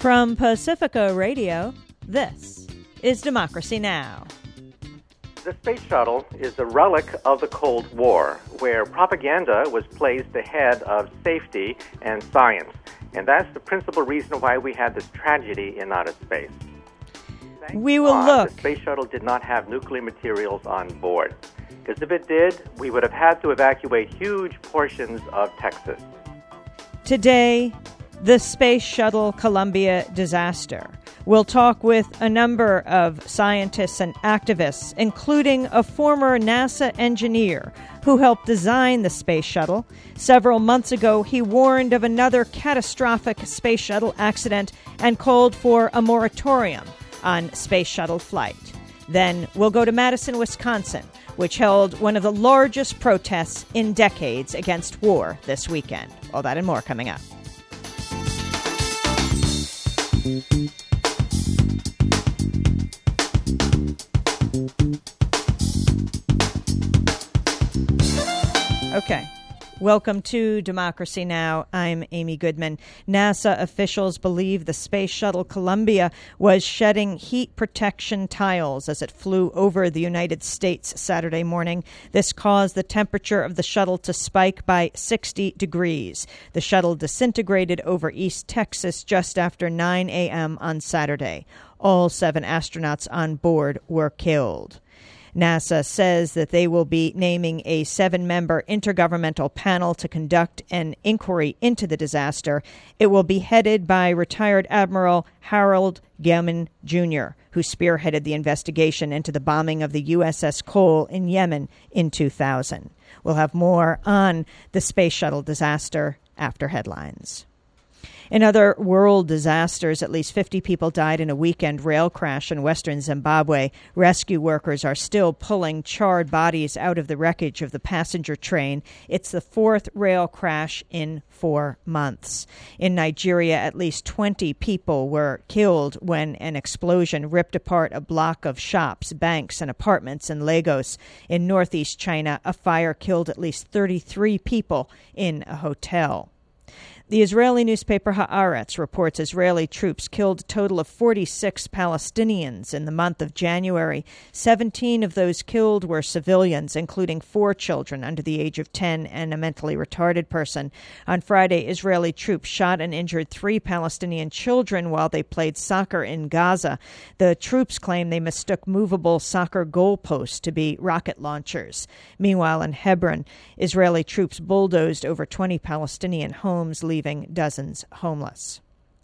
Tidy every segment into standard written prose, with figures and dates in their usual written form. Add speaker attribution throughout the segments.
Speaker 1: From Pacifica Radio, this is Democracy Now!
Speaker 2: The space shuttle is a relic of the Cold War, where propaganda was placed ahead of safety and science. And that's the principal reason why we had this tragedy in outer space.
Speaker 1: We will look.
Speaker 2: The space shuttle did not have nuclear materials on board, because if it did, we would have had to evacuate huge portions of Texas.
Speaker 1: Today, the Space Shuttle Columbia disaster. We'll talk with a number of scientists and activists, including a former NASA engineer who helped design the space shuttle. Several months ago, he warned of another catastrophic space shuttle accident and called for a moratorium on space shuttle flight. Then we'll go to Madison, Wisconsin, which held one of the largest protests in decades against war this weekend. All that and more coming up. Okay. Welcome to Democracy Now! I'm Amy Goodman. NASA officials believe the Space Shuttle Columbia was shedding heat protection tiles as it flew over the United States Saturday morning. This caused the temperature of the shuttle to spike by 60 degrees. The shuttle disintegrated over East Texas just after 9 a.m. on Saturday. All 7 astronauts on board were killed. NASA says that they will be naming a 7-member intergovernmental panel to conduct an inquiry into the disaster. It will be headed by retired Admiral Harold Gelman Jr., who spearheaded the investigation into the bombing of the USS Cole in Yemen in 2000. We'll have more on the space shuttle disaster after headlines. In other world disasters, at least 50 people died in a weekend rail crash in western Zimbabwe. Rescue workers are still pulling charred bodies out of the wreckage of the passenger train. It's the 4th rail crash in 4 months. In Nigeria, at least 20 people were killed when an explosion ripped apart a block of shops, banks, and apartments in Lagos. In northeast China, a fire killed at least 33 people in a hotel. The Israeli newspaper Haaretz reports Israeli troops killed a total of 46 Palestinians in the month of January. 17 of those killed were civilians, including 4 children under the age of 10 and a mentally retarded person. On Friday, Israeli troops shot and injured 3 Palestinian children while they played soccer in Gaza. The troops claim they mistook movable soccer goalposts to be rocket launchers. Meanwhile, in Hebron, Israeli troops bulldozed over 20 Palestinian homes, leaving dozens homeless.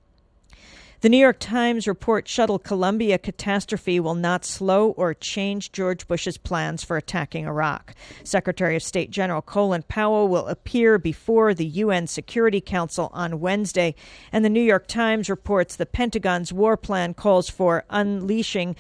Speaker 1: The New York Times reports Shuttle Columbia catastrophe will not slow or change George Bush's plans for attacking Iraq. Secretary of State General Colin Powell will appear before the UN Security Council on Wednesday, and the New York Times reports the Pentagon's war plan calls for unleashing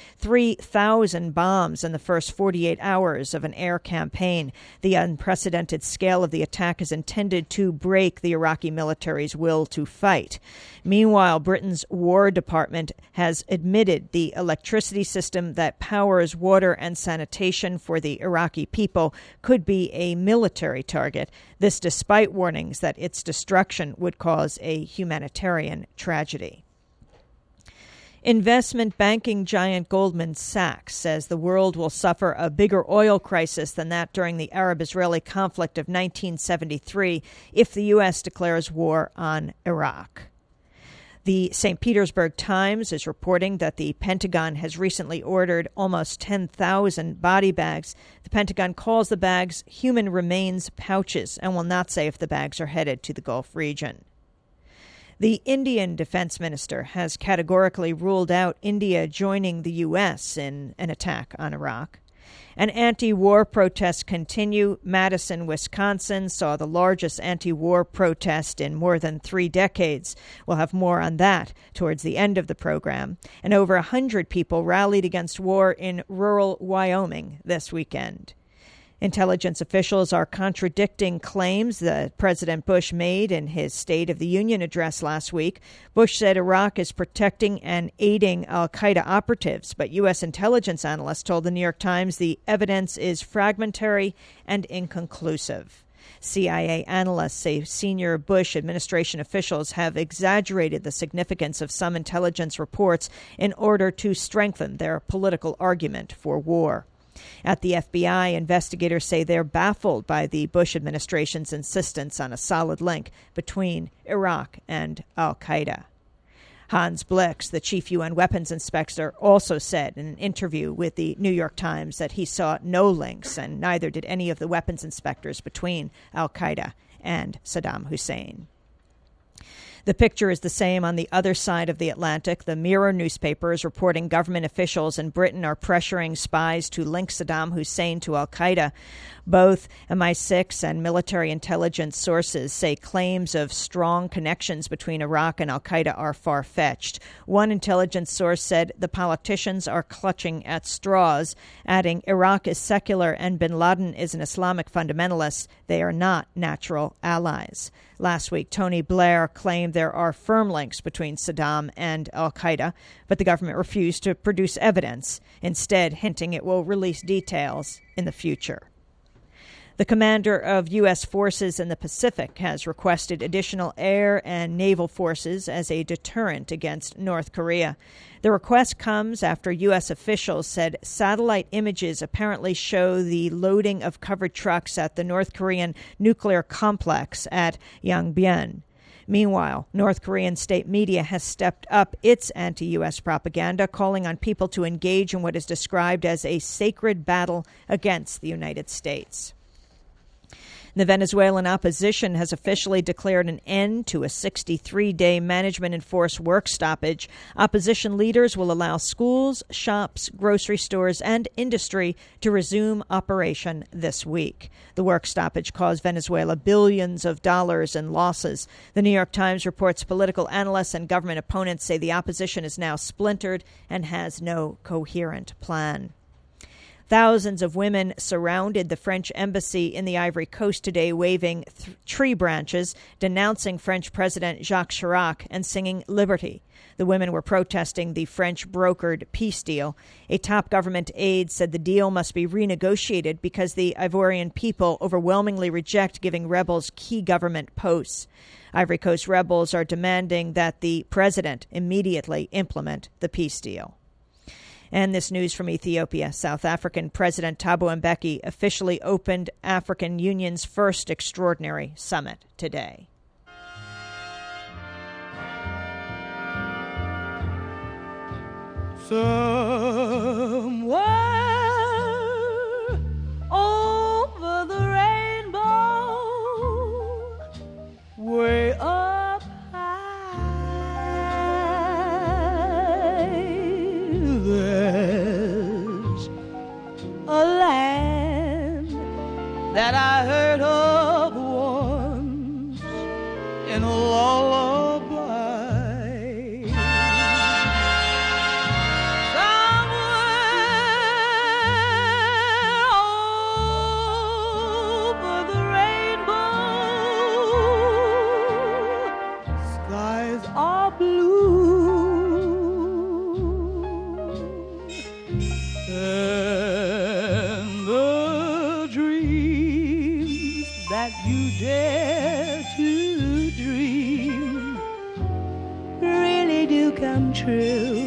Speaker 1: 3,000 bombs in the first 48 hours of an air campaign. The unprecedented scale of the attack is intended to break the Iraqi military's will to fight. Meanwhile, Britain's War Department has admitted the electricity system that powers water and sanitation for the Iraqi people could be a military target. This despite warnings that its destruction would cause a humanitarian tragedy. Investment banking giant Goldman Sachs says the world will suffer a bigger oil crisis than that during the Arab-Israeli conflict of 1973 if the U.S. declares war on Iraq. The St. Petersburg Times is reporting that the Pentagon has recently ordered almost 10,000 body bags. The Pentagon calls the bags human remains pouches and will not say if the bags are headed to the Gulf region. The Indian defense minister has categorically ruled out India joining the U.S. in an attack on Iraq. And anti-war protests continue. Madison, Wisconsin saw the largest anti-war protest in more than 3 decades. We'll have more on that towards the end of the program. And over 100 people rallied against war in rural Wyoming this weekend. Intelligence officials are contradicting claims that President Bush made in his State of the Union address last week. Bush said Iraq is protecting and aiding al-Qaeda operatives, but U.S. intelligence analysts told the New York Times the evidence is fragmentary and inconclusive. CIA analysts say senior Bush administration officials have exaggerated the significance of some intelligence reports in order to strengthen their political argument for war. At the FBI, investigators say they're baffled by the Bush administration's insistence on a solid link between Iraq and al-Qaeda. Hans Blix, the chief UN weapons inspector, also said in an interview with the New York Times that he saw no links, and neither did any of the weapons inspectors, between al-Qaeda and Saddam Hussein. The picture is the same on the other side of the Atlantic. The Mirror newspaper is reporting government officials in Britain are pressuring spies to link Saddam Hussein to al-Qaeda. Both MI6 and military intelligence sources say claims of strong connections between Iraq and al-Qaeda are far-fetched. One intelligence source said the politicians are clutching at straws, adding Iraq is secular and bin Laden is an Islamic fundamentalist. They are not natural allies. Last week, Tony Blair claimed there are firm links between Saddam and al-Qaeda, but the government refused to produce evidence, instead hinting it will release details in the future. The commander of U.S. forces in the Pacific has requested additional air and naval forces as a deterrent against North Korea. The request comes after U.S. officials said satellite images apparently show the loading of covered trucks at the North Korean nuclear complex at Yongbyon. Meanwhile, North Korean state media has stepped up its anti-U.S. propaganda, calling on people to engage in what is described as a sacred battle against the United States. The Venezuelan opposition has officially declared an end to a 63-day management-enforced work stoppage. Opposition leaders will allow schools, shops, grocery stores, and industry to resume operation this week. The work stoppage caused Venezuela billions of dollars in losses. The New York Times reports political analysts and government opponents say the opposition is now splintered and has no coherent plan. Thousands of women surrounded the French embassy in the Ivory Coast today, waving tree branches, denouncing French President Jacques Chirac, and singing Liberty. The women were protesting the French-brokered peace deal. A top government aide said the deal must be renegotiated because the Ivorian people overwhelmingly reject giving rebels key government posts. Ivory Coast rebels are demanding that the president immediately implement the peace deal. And this news from Ethiopia. South African President Thabo Mbeki officially opened African Union's first extraordinary summit today.
Speaker 3: Somewhere over the rainbow, way up high, there's a land that I heard of once in a lullaby. You dare to dream really do come true.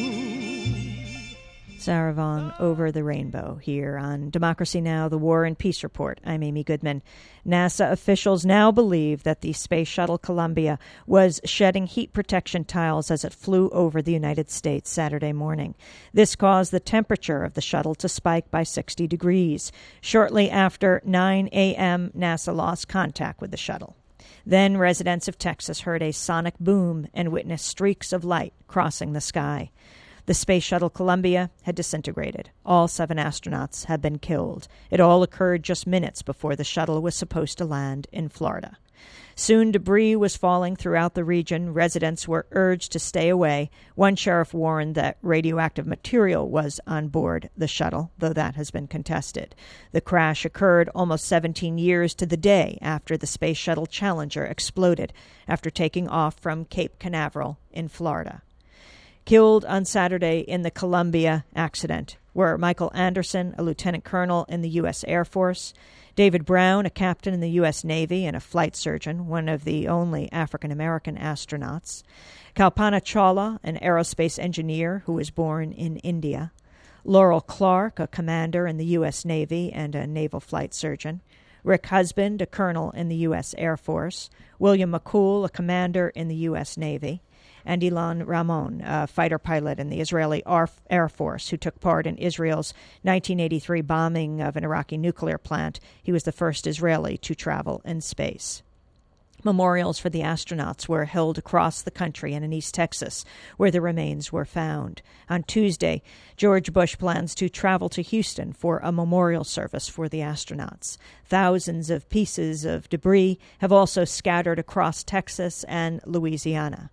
Speaker 1: Sarah Vaughan, Over the Rainbow, here on Democracy Now!, the War and Peace Report. I'm Amy Goodman. NASA officials now believe that the Space Shuttle Columbia was shedding heat protection tiles as it flew over the United States Saturday morning. This caused the temperature of the shuttle to spike by 60 degrees. Shortly after 9 a.m., NASA lost contact with the shuttle. Then residents of Texas heard a sonic boom and witnessed streaks of light crossing the sky. The Space Shuttle Columbia had disintegrated. All 7 astronauts had been killed. It all occurred just minutes before the shuttle was supposed to land in Florida. Soon debris was falling throughout the region. Residents were urged to stay away. One sheriff warned that radioactive material was on board the shuttle, though that has been contested. The crash occurred almost 17 years to the day after the Space Shuttle Challenger exploded after taking off from Cape Canaveral in Florida. Killed on Saturday in the Columbia accident were Michael Anderson, a lieutenant colonel in the U.S. Air Force, David Brown, a captain in the U.S. Navy and a flight surgeon, one of the only African-American astronauts, Kalpana Chawla, an aerospace engineer who was born in India, Laurel Clark, a commander in the U.S. Navy and a naval flight surgeon, Rick Husband, a colonel in the U.S. Air Force, William McCool, a commander in the U.S. Navy, and Ilan Ramon, a fighter pilot in the Israeli Air Force who took part in Israel's 1983 bombing of an Iraqi nuclear plant. He was the first Israeli to travel in space. Memorials for the astronauts were held across the country and in East Texas, where the remains were found. On Tuesday, George Bush plans to travel to Houston for a memorial service for the astronauts. Thousands of pieces of debris have also scattered across Texas and Louisiana.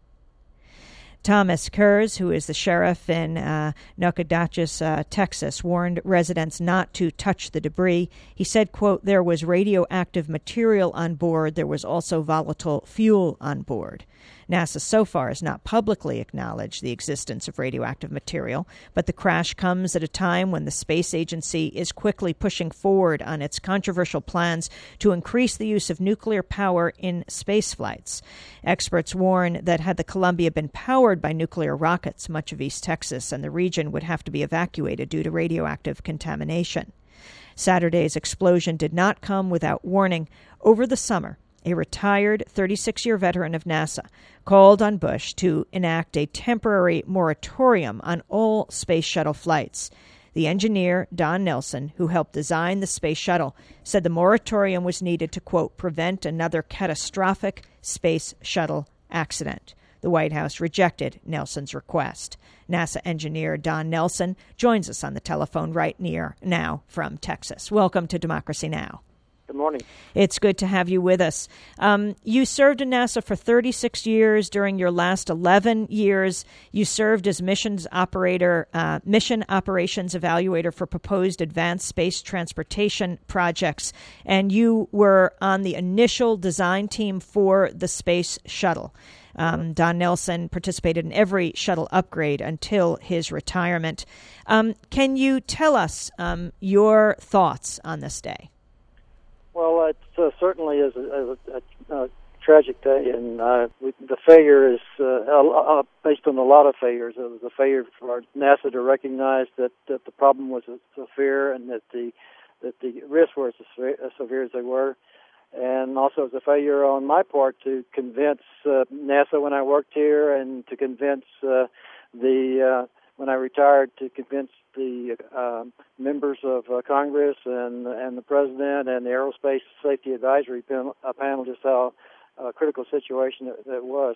Speaker 1: Thomas Kurz, who is the sheriff in Nacogdoches, Texas, warned residents not to touch the debris. He said, quote, "There was radioactive material on board. There was also volatile fuel on board." NASA so far has not publicly acknowledged the existence of radioactive material, but the crash comes at a time when the space agency is quickly pushing forward on its controversial plans to increase the use of nuclear power in space flights. Experts warn that had the Columbia been powered by nuclear rockets, much of East Texas and the region would have to be evacuated due to radioactive contamination. Saturday's explosion did not come without warning. Over the summer, a retired 36-year veteran of NASA called on Bush to enact a temporary moratorium on all space shuttle flights. The engineer, Don Nelson, who helped design the space shuttle, said the moratorium was needed to, quote, prevent another catastrophic space shuttle accident. The White House rejected Nelson's request. NASA engineer Don Nelson joins us on the telephone right now from Texas. Welcome to Democracy Now!
Speaker 4: Good morning.
Speaker 1: It's good to have you with us. You served in NASA for 36 years. During your last 11 years, you served as mission operations evaluator for proposed advanced space transportation projects, and you were on the initial design team for the space shuttle. Don Nelson participated in every shuttle upgrade until his retirement. Can you tell us your thoughts on this day?
Speaker 4: Well, it certainly is a tragic day, and the failure is based on a lot of failures. It was a failure for NASA to recognize that the problem was severe and that the risks were as severe as they were, and also it was a failure on my part to convince NASA when I worked here, and to convince when I retired, to convince the members of Congress and the President and the Aerospace Safety Advisory panel just how critical situation that was.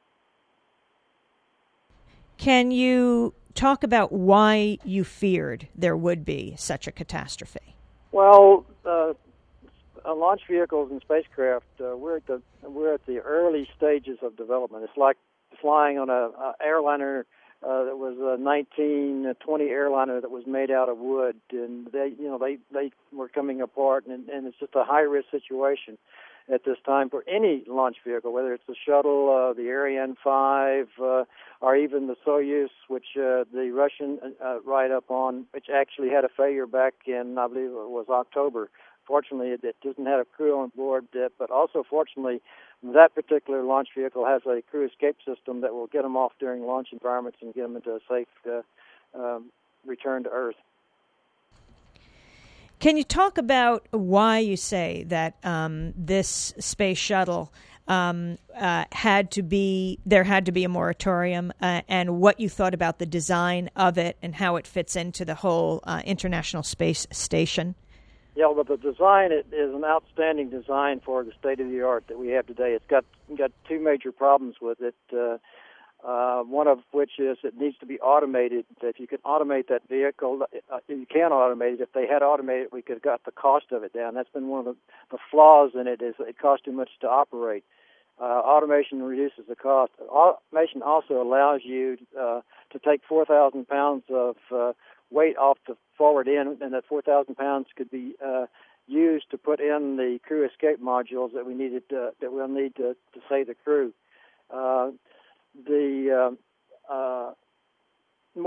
Speaker 1: Can you talk about why you feared there would be such a catastrophe?
Speaker 4: Well, launch vehicles and spacecraft, we're at the early stages of development. It's like flying on a airliner. That was a 1920 airliner that was made out of wood, and they were coming apart, and it's just a high-risk situation at this time for any launch vehicle, whether it's the shuttle, the Ariane 5, or even the Soyuz, which the Russian write-up on, which actually had a failure back in, I believe it was October. Fortunately, it doesn't have a crew on board, but also fortunately, that particular launch vehicle has a crew escape system that will get them off during launch environments and get them into a safe return to Earth.
Speaker 1: Can you talk about why you say that this space shuttle had to be a moratorium, and what you thought about the design of it and how it fits into the whole International Space Station?
Speaker 4: Yeah, but the design is an outstanding design for the state-of-the-art that we have today. It's got two major problems with it, one of which is it needs to be automated. If you can automate that vehicle, you can automate it. If they had automated it, we could have got the cost of it down. That's been one of the flaws in it, is it costs too much to operate. Automation reduces the cost. Automation also allows you to take 4,000 pounds of weight off the forward end, and that 4,000 pounds could be used to put in the crew escape modules that we'll need to save the crew.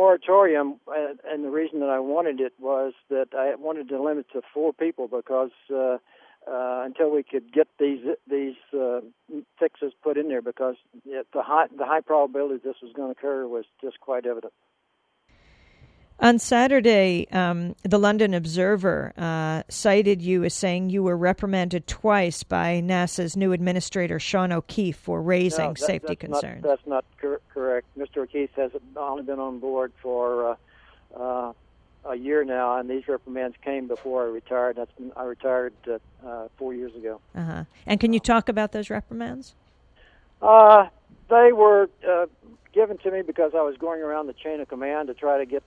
Speaker 4: moratorium, and the reason that I wanted it was that I wanted to limit to 4 people because until we could get these fixes put in there, because the high probability this was going to occur was just quite evident.
Speaker 1: On Saturday, the London Observer cited you as saying you were reprimanded twice by NASA's new administrator, Sean O'Keefe, for raising safety concerns.
Speaker 4: That's not correct. Mr. O'Keefe has only been on board for a year now, and these reprimands came before I retired. I retired 4 years ago.
Speaker 1: Uh-huh. And can you talk about those reprimands?
Speaker 4: They were given to me because I was going around the chain of command to try to get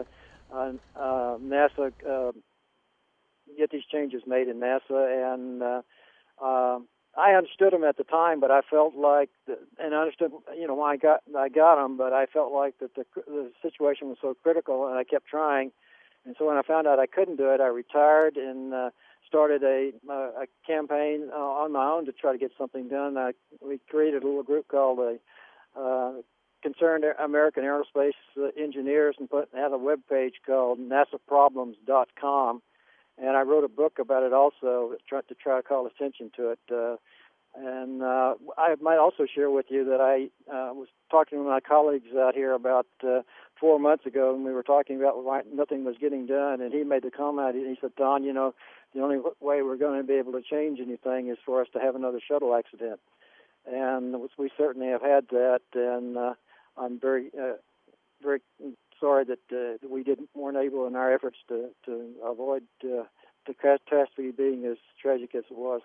Speaker 4: NASA, get these changes made in NASA, and I understood them at the time, but I felt like, and I understood, why I got them, but I felt like that the situation was so critical, and I kept trying. And so when I found out I couldn't do it, I retired and started a campaign on my own to try to get something done. We created a little group called Concerned American Aerospace Engineers, and had a web page called nasaproblems.com. And I wrote a book about it also to try to call attention to it. And I might also share with you that I was talking to my colleagues out here about 4 months ago, and we were talking about why nothing was getting done. And he made the comment, he said, Don, the only way we're going to be able to change anything is for us to have another shuttle accident. And we certainly have had that, and I'm very, very sorry that we weren't able in our efforts to avoid the catastrophe being as tragic as it was.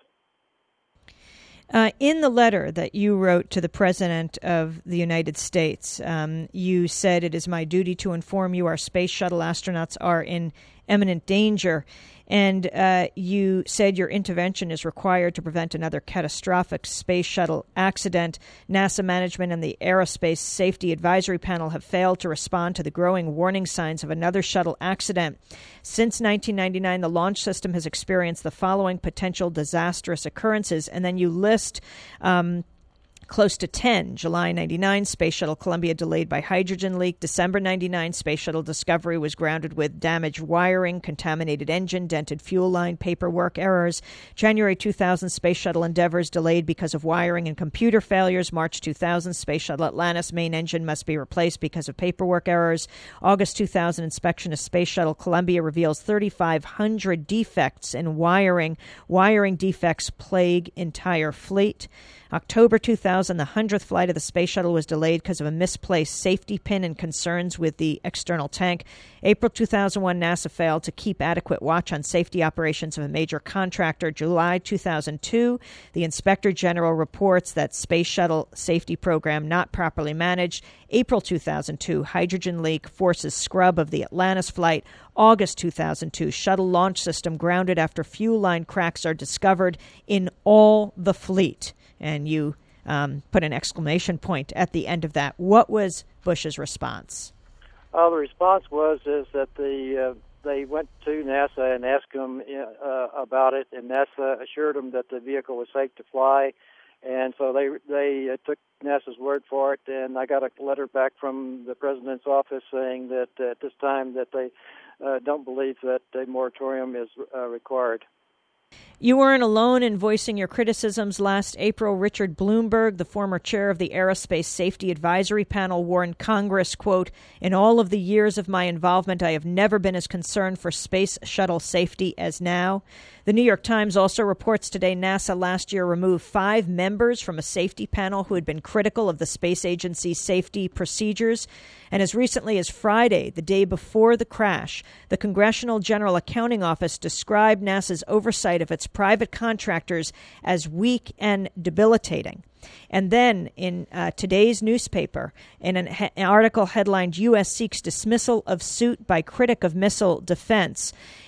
Speaker 1: In the letter that you wrote to the President of the United States, you said, "It is my duty to inform you our space shuttle astronauts are in imminent danger." And you said your intervention is required to prevent another catastrophic space shuttle accident. NASA management and the Aerospace Safety Advisory Panel have failed to respond to the growing warning signs of another shuttle accident. Since 1999, the launch system has experienced the following potential disastrous occurrences. And then you list close to 10. July 99, Space Shuttle Columbia delayed by hydrogen leak. December 99, Space Shuttle Discovery was grounded with damaged wiring, contaminated engine, dented fuel line, paperwork errors. January 2000, Space Shuttle Endeavours delayed because of wiring and computer failures. March 2000, Space Shuttle Atlantis main engine must be replaced because of paperwork errors. August 2000, inspection of Space Shuttle Columbia reveals 3,500 defects in wiring. Wiring defects plague entire fleet. October 2000, the 100th flight of the Space Shuttle was delayed because of a misplaced safety pin and concerns with the external tank. April 2001, NASA failed to keep adequate watch on safety operations of a major contractor. July 2002, the Inspector General reports that Space Shuttle safety program not properly managed. April 2002, hydrogen leak forces scrub of the Atlantis flight. August 2002, shuttle launch system grounded after fuel line cracks are discovered in all the fleet. And you put an exclamation point at the end of that. What was Bush's response?
Speaker 4: The response was that they went to NASA and asked them about it, and NASA assured them that the vehicle was safe to fly, and so they took NASA's word for it. And I got a letter back from the President's office saying that at this time that they don't believe that a moratorium is required.
Speaker 1: You weren't alone in voicing your criticisms. Last April, Richard Bloomberg, the former chair of the Aerospace Safety Advisory Panel, warned Congress, quote, "In all of the years of my involvement, I have never been as concerned for space shuttle safety as now." The New York Times also reports today NASA last year removed 5 members from a safety panel who had been critical of the space agency's safety procedures. And as recently as Friday, the day before the crash, the Congressional General Accounting Office described NASA's oversight of its private contractors as weak and debilitating. And then in today's newspaper, in an article headlined "U.S. Seeks Dismissal of Suit by Critic of Missile Defense,"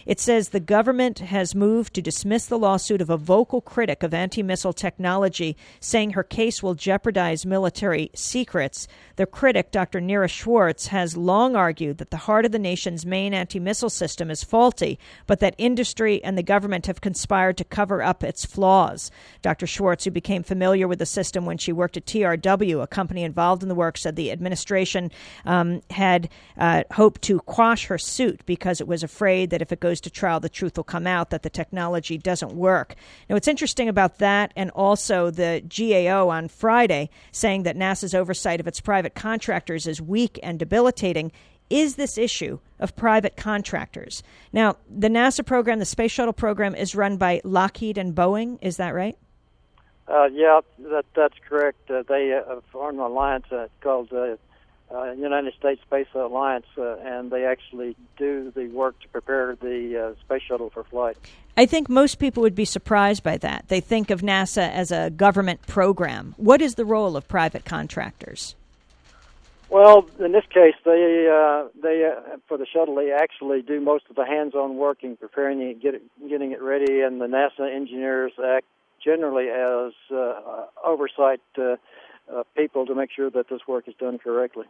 Speaker 1: It says the government has moved to dismiss the lawsuit of a vocal critic of anti-missile technology, saying her case will jeopardize military secrets. The critic, Dr. Nira Schwartz, has long argued that the heart of the nation's main anti-missile system is faulty, but that industry and the government have conspired to cover up its flaws. Dr. Schwartz, who became familiar with the system when she worked at TRW, a company involved in the work, said the administration had hoped to quash her suit because it was afraid that if it goes to trial, the truth will come out, that the technology doesn't work. Now, what's interesting about that, and also the GAO on Friday saying that NASA's oversight of its private contractors is weak and debilitating, is this issue of private contractors. Now, the NASA program, the Space Shuttle program, is run by Lockheed and Boeing. Is that right?
Speaker 4: Yeah, that's correct. They formed an alliance called United States Space Alliance, and they actually do the work to prepare the space shuttle for flight.
Speaker 1: I think most people would be surprised by that. They think of NASA as a government program. What is the role of private contractors?
Speaker 4: Well, in this case, they for the shuttle, they actually do most of the hands-on work in preparing it, getting it ready, and the NASA engineers act generally as oversight people to make sure that this work is done correctly.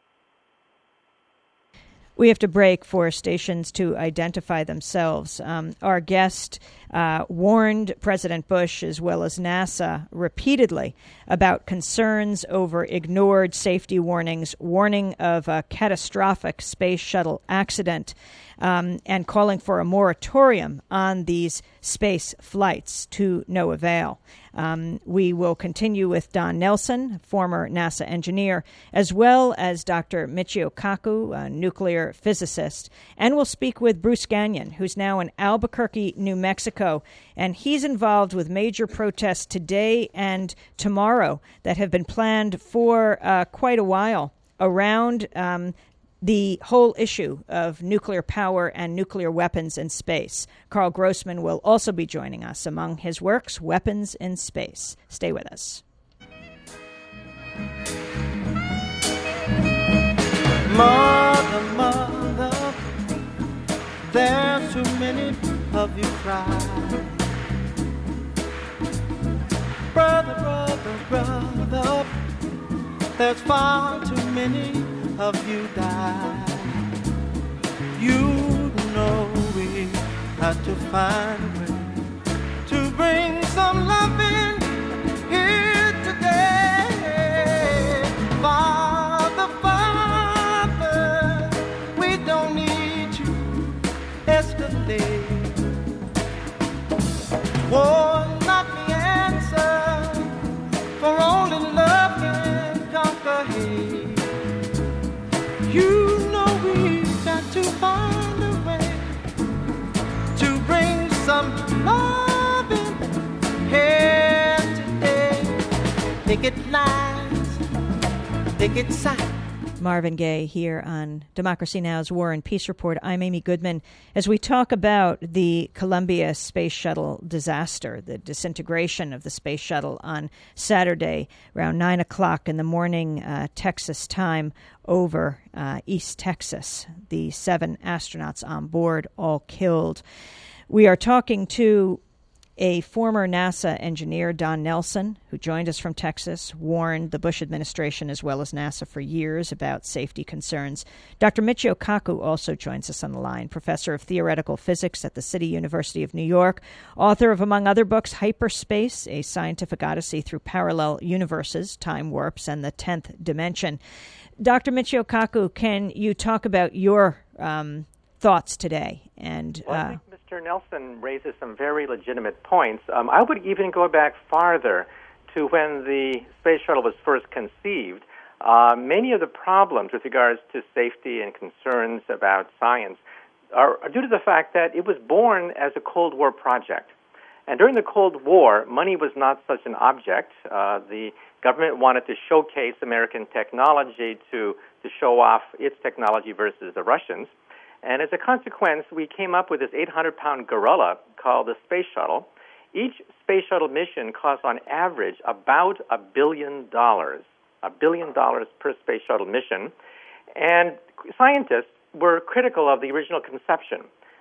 Speaker 1: We have to break for stations to identify themselves. Our guest warned President Bush as well as NASA repeatedly about concerns over ignored safety warnings, warning of a catastrophic space shuttle accident, and calling for a moratorium on these space flights to no avail. We will continue with Don Nelson, former NASA engineer, as well as Dr. Michio Kaku, a nuclear physicist. And we'll speak with Bruce Gagnon, who's now in Albuquerque, New Mexico. And he's involved with major protests today and tomorrow that have been planned for quite a while around the whole issue of nuclear power and nuclear weapons in space. Carl Grossman will also be joining us. Among his works, Weapons in Space. Stay with us.
Speaker 3: Mother, mother, there's too many of you cry. Brother, brother, brother, there's far too many of you die. You know we have to find a way to bring some love in here today. Father, Father, we don't need to escalate. War's not the answer, for only love can conquer hate. You know we've got to find a way to bring some love in here today. Picket lines, picket signs.
Speaker 1: Marvin Gaye here on Democracy Now!'s War and Peace Report. I'm Amy Goodman. As we talk about the Columbia Space Shuttle disaster, the disintegration of the space shuttle on Saturday around 9 o'clock in the morning, Texas time, over East Texas, the 7 astronauts on board all killed. We are talking to a former NASA engineer, Don Nelson, who joined us from Texas, warned the Bush administration as well as NASA for years about safety concerns. Dr. Michio Kaku also joins us on the line, professor of theoretical physics at the City University of New York, author of, among other books, Hyperspace, A Scientific Odyssey Through Parallel Universes, Time Warps, and the 10th Dimension. Dr. Michio Kaku, can you talk about your thoughts today? And
Speaker 2: I think Mr. Nelson raises some very legitimate points. I would even go back farther to when the space shuttle was first conceived. Many of the problems with regards to safety and concerns about science are due to the fact that it was born as a Cold War project. And during the Cold War, money was not such an object. The government wanted to showcase American technology to show off its technology versus the Russians. And as a consequence, we came up with this 800-pound gorilla called the Space Shuttle. Each Space Shuttle mission costs on average about $1 billion. $1 billion per Space Shuttle mission. And scientists were critical of the original conception.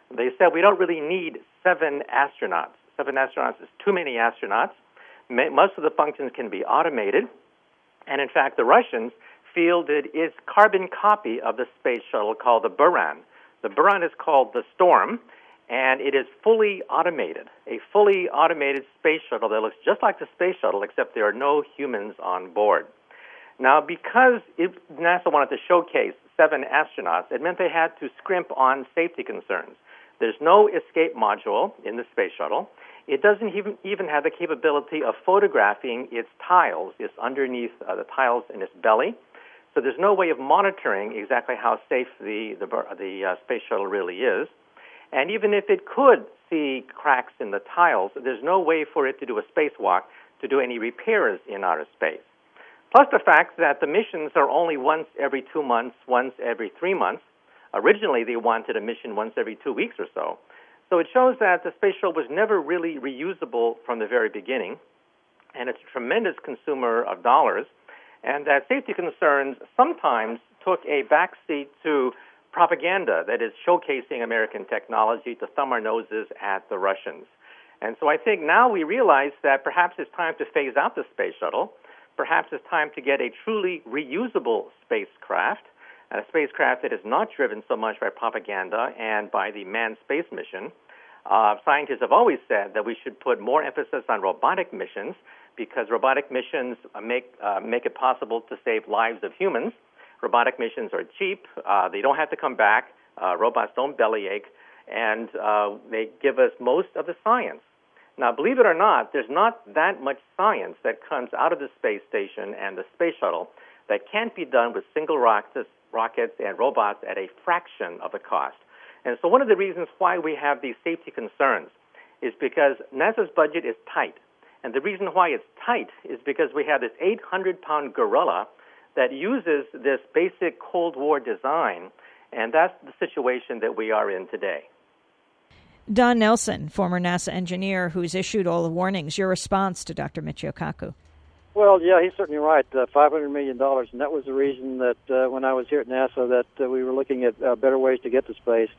Speaker 2: They said we don't really need 7 astronauts. 7 astronauts is too many astronauts. Most of the functions can be automated. And in fact, the Russians fielded its carbon copy of the space shuttle called the Buran. The Buran is called the Storm, and it is fully automated, a fully automated space shuttle that looks just like the space shuttle, except there are no humans on board. Now, because NASA wanted to showcase 7 astronauts, it meant they had to scrimp on safety concerns. There's no escape module in the space shuttle. It doesn't even have the capability of photographing its tiles. It's underneath the tiles in its belly. So there's no way of monitoring exactly how safe the space shuttle really is. And even if it could see cracks in the tiles, there's no way for it to do a spacewalk to do any repairs in outer space. Plus the fact that the missions are only once every 2 months, once every 3 months. Originally, they wanted a mission once every 2 weeks or so. So it shows that the space shuttle was never really reusable from the very beginning, and it's a tremendous consumer of dollars, and that safety concerns sometimes took a backseat to propaganda that is showcasing American technology to thumb our noses at the Russians. And so I think now we realize that perhaps it's time to phase out the space shuttle. Perhaps it's time to get a truly reusable spacecraft, a spacecraft that is not driven so much by propaganda and by the manned space mission. Scientists have always said that we should put more emphasis on robotic missions because robotic missions make it possible to save lives of humans. Robotic missions are cheap. They don't have to come back. Robots don't bellyache, and they give us most of the science. Now, believe it or not, there's not that much science that comes out of the space station and the space shuttle that can't be done with single rockets and robots at a fraction of the cost. And so one of the reasons why we have these safety concerns is because NASA's budget is tight. And the reason why it's tight is because we have this 800-pound gorilla that uses this basic Cold War design, and that's the situation that we are in today.
Speaker 1: Don Nelson, former NASA engineer who's issued all the warnings, your response to Dr. Michio Kaku?
Speaker 4: Well, yeah, he's certainly right. $500 million, and that was the reason that when I was here at NASA that we were looking at better ways to get to space.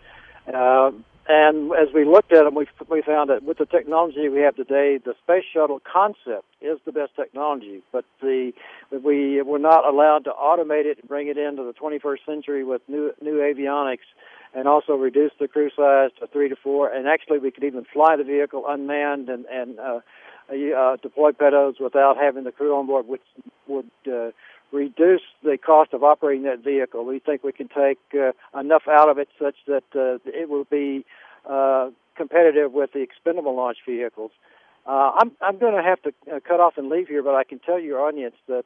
Speaker 4: And as we looked at them, we found that with the technology we have today, the space shuttle concept is the best technology, but we were not allowed to automate it and bring it into the 21st century with new avionics, and also reduce the crew size to 3 to 4. And actually, we could even fly the vehicle unmanned and deploy payloads without having the crew on board, which would reduce the cost of operating that vehicle. We think we can take enough out of it such that it will be competitive with the expendable launch vehicles. I'm going to have to cut off and leave here, but I can tell your audience that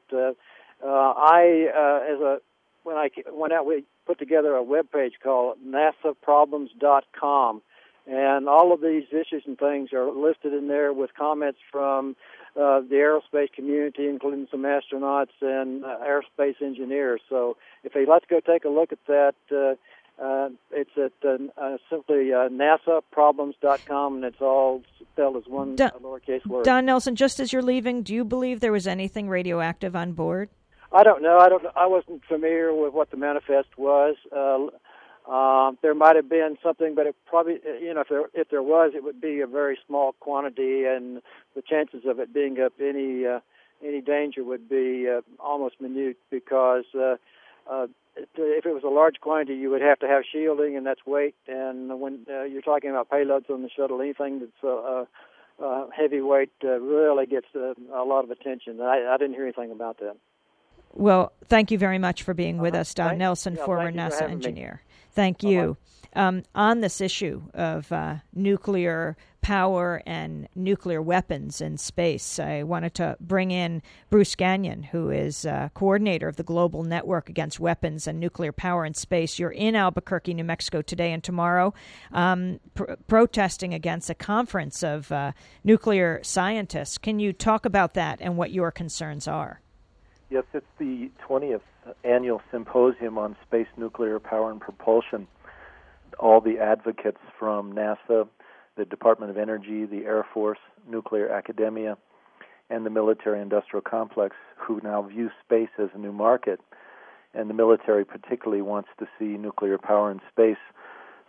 Speaker 4: when I went out, we put together a web page called nasaproblems.com, and all of these issues and things are listed in there with comments from the aerospace community, including some astronauts and aerospace engineers. So if you'd like to go take a look at that, it's at simply nasaproblems.com, and it's all spelled as one lowercase word.
Speaker 1: Don Nelson, just as you're leaving, do you believe there was anything radioactive on board?
Speaker 4: I don't know. I wasn't familiar with what the manifest was. There might have been something, but it probably, if there was, it would be a very small quantity, and the chances of it being of any danger would be almost minute, because if it was a large quantity, you would have to have shielding, and that's weight. And when you're talking about payloads on the shuttle, anything that's heavyweight really gets a lot of attention. I didn't hear anything about that.
Speaker 1: Well, thank you very much for being with us, Don Nelson, former NASA engineer. Thank you. On this issue of nuclear power and nuclear weapons in space, I wanted to bring in Bruce Gagnon, who is coordinator of the Global Network Against Weapons and Nuclear Power in Space. You're in Albuquerque, New Mexico today and tomorrow, protesting against a conference of nuclear scientists. Can you talk about that and what your concerns are?
Speaker 5: Yes, it's the 20th annual symposium on space, nuclear power, and propulsion. All the advocates from NASA, the Department of Energy, the Air Force, nuclear academia, and the military-industrial complex, who now view space as a new market. And the military particularly wants to see nuclear power in space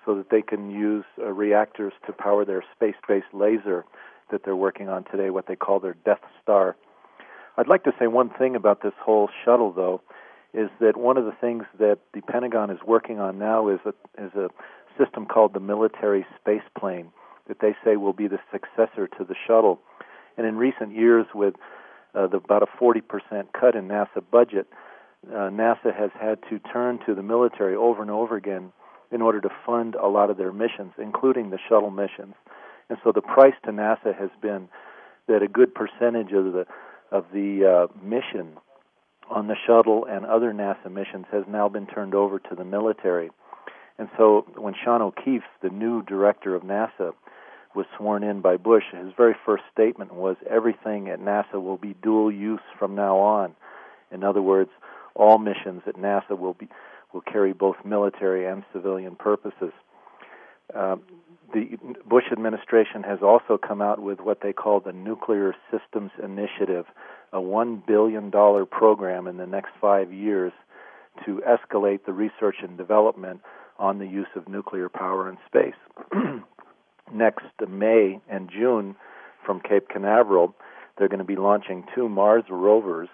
Speaker 5: so that they can use reactors to power their space-based laser that they're working on today, what they call their Death Star. I'd like to say one thing about this whole shuttle, though, is that one of the things that the Pentagon is working on now is a system called the Military Space Plane that they say will be the successor to the shuttle. And in recent years, with about a 40% cut in NASA budget, NASA has had to turn to the military over and over again in order to fund a lot of their missions, including the shuttle missions. And so the price to NASA has been that a good percentage of the mission on the shuttle and other NASA missions has now been turned over to the military. And so when Sean O'Keefe, the new director of NASA, was sworn in by Bush, his very first statement was everything at NASA will be dual use from now on. In other words, all missions at NASA will carry both military and civilian purposes. The Bush administration has also come out with what they call the Nuclear Systems Initiative, a $1 billion program in the next 5 years to escalate the research and development on the use of nuclear power in space. Next May and June from Cape Canaveral, they're going to be launching 2 Mars rovers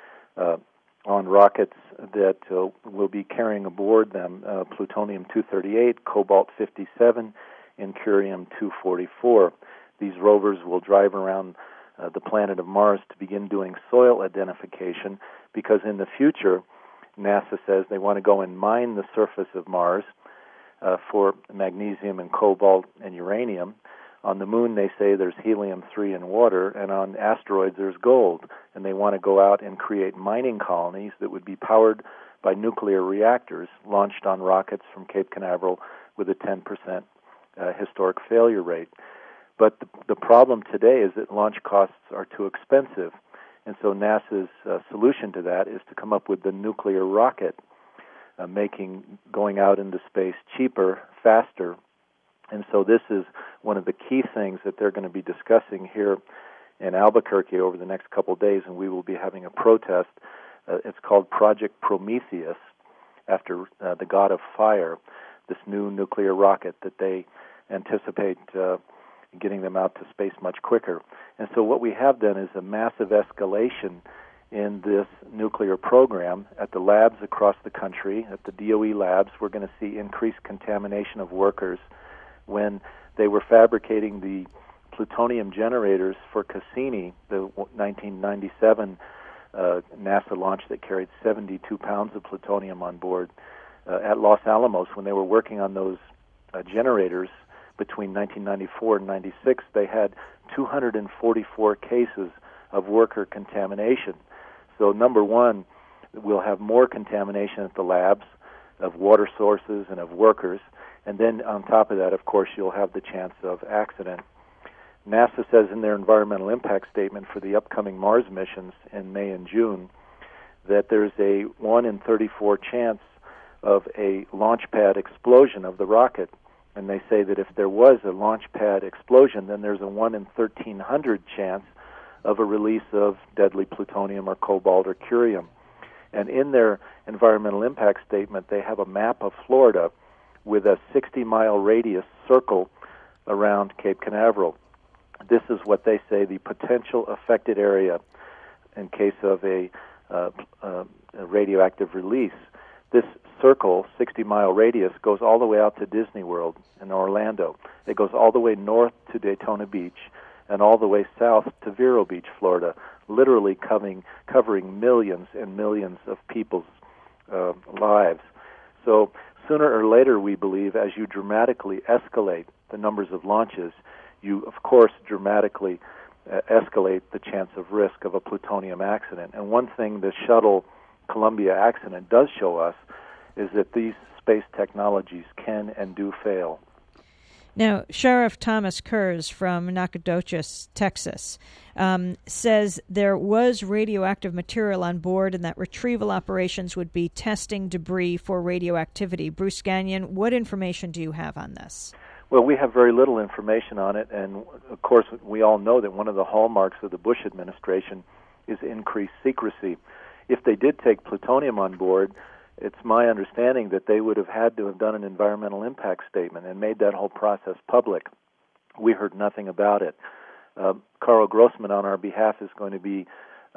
Speaker 5: on rockets that will be carrying aboard them plutonium-238, cobalt-57, and curium-244. These rovers will drive around the planet of Mars to begin doing soil identification, because in the future, NASA says they want to go and mine the surface of Mars for magnesium and cobalt and uranium. On the moon, they say there's helium-3 and water, and on asteroids there's gold. And they want to go out and create mining colonies that would be powered by nuclear reactors launched on rockets from Cape Canaveral with a 10% historic failure rate. But the problem today is that launch costs are too expensive. And so NASA's solution to that is to come up with the nuclear rocket, making going out into space cheaper, faster. And so this is one of the key things that they're going to be discussing here in Albuquerque over the next couple of days, and we will be having a protest. It's called Project Prometheus, after the god of fire, this new nuclear rocket that they anticipate getting them out to space much quicker. And so what we have then is a massive escalation in this nuclear program at the labs across the country. At the DOE labs, we're going to see increased contamination of workers. When they were fabricating the plutonium generators for Cassini, the 1997 NASA launch that carried 72 pounds of plutonium on board, at Los Alamos, when they were working on those generators between 1994 and 96, they had 244 cases of worker contamination. So number one, we'll have more contamination at the labs of water sources and of workers. And then on top of that, of course, you'll have the chance of accident. NASA says in their environmental impact statement for the upcoming Mars missions in May and June that there's a 1 in 34 chance of a launch pad explosion of the rocket. And they say that if there was a launch pad explosion, then there's a 1 in 1,300 chance of a release of deadly plutonium or cobalt or curium. And in their environmental impact statement, they have a map of Florida with a 60-mile radius circle around Cape Canaveral. This is what they say the potential affected area in case of a radioactive release. This circle, 60-mile radius, goes all the way out to Disney World in Orlando. It goes all the way north to Daytona Beach and all the way south to Vero Beach, Florida, literally covering millions and millions of people's lives. So sooner or later, we believe, as you dramatically escalate the numbers of launches, you, of course, dramatically escalate the chance of risk of a plutonium accident. And one thing the shuttle Columbia accident does show us is that these space technologies can and do fail.
Speaker 1: Now, Sheriff Thomas Kurz from Nacogdoches, Texas, says there was radioactive material on board and that retrieval operations would be testing debris for radioactivity. Bruce Gagnon, what information do you have on this?
Speaker 5: Well, we have very little information on it, and of course we all know that one of the hallmarks of the Bush administration is increased secrecy. If they did take plutonium on board, it's my understanding that they would have had to have done an environmental impact statement and made that whole process public. We heard nothing about it. Carl Grossman, on our behalf, is going to be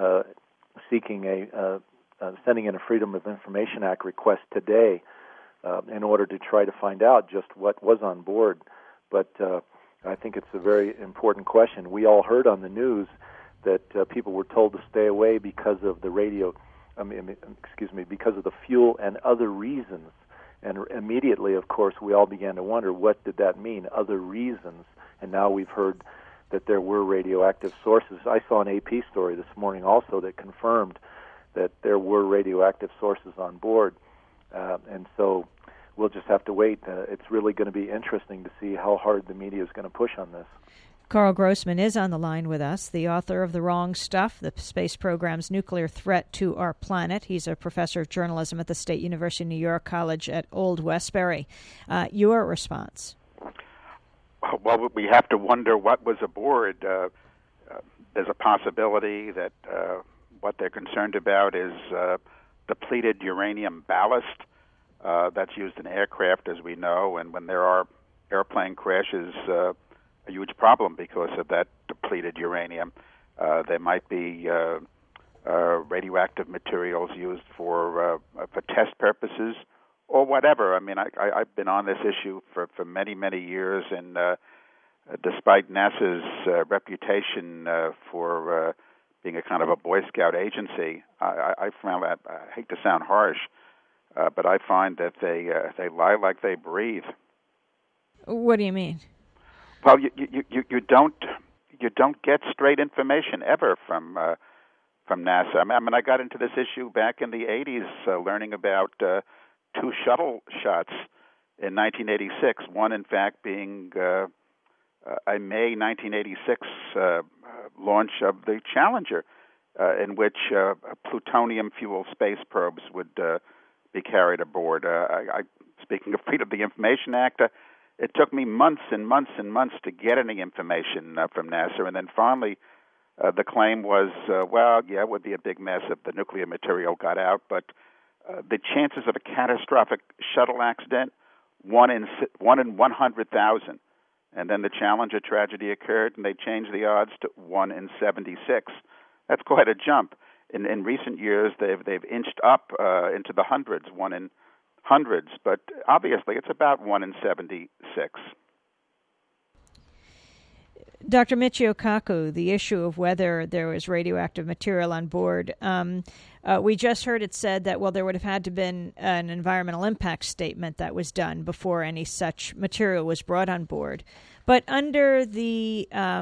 Speaker 5: sending in a Freedom of Information Act request today in order to try to find out just what was on board. But I think it's a very important question. We all heard on the news that people were told to stay away because of the because of the fuel and other reasons. And immediately, of course, we all began to wonder, what did that mean, other reasons? And now we've heard that there were radioactive sources. I saw an AP story this morning also that confirmed that there were radioactive sources on board. And so we'll just have to wait. It's really going to be interesting to see how hard the media is going to push on this.
Speaker 1: Carl Grossman is on the line with us, the author of The Wrong Stuff, the space program's nuclear threat to our planet. He's a professor of journalism at the State University of New York College at Old Westbury. Your response?
Speaker 6: Well, we have to wonder what was aboard. There's a possibility that what they're concerned about is depleted uranium ballast that's used in aircraft, as we know, and when there are airplane crashes, a huge problem because of that depleted uranium. There might be radioactive materials used for test purposes or whatever. I mean, I've been on this issue for many, many years, and despite NASA's reputation for being a kind of a Boy Scout agency, I found that, I hate to sound harsh, but I find that they lie like they breathe.
Speaker 1: What do you mean?
Speaker 6: Well, you don't get straight information ever from NASA. I mean, I got into this issue back in the 80s, learning about two shuttle shots in 1986. One, in fact, being a May 1986 launch of the Challenger, in which plutonium-fueled space probes would be carried aboard. Speaking of Freedom of the Information Act, it took me months and months and months to get any information from NASA, and then finally the claim was, it would be a big mess if the nuclear material got out, but the chances of a catastrophic shuttle accident, 1 in 100,000. And then the Challenger tragedy occurred, and they changed the odds to 1 in 76. That's quite a jump. In recent years, they've inched up into the hundreds, 1 in hundreds, but obviously it's about 1 in 76.
Speaker 1: Dr. Michio Kaku, the issue of whether there was radioactive material on board, we just heard it said that, there would have had to have been an environmental impact statement that was done before any such material was brought on board. But under the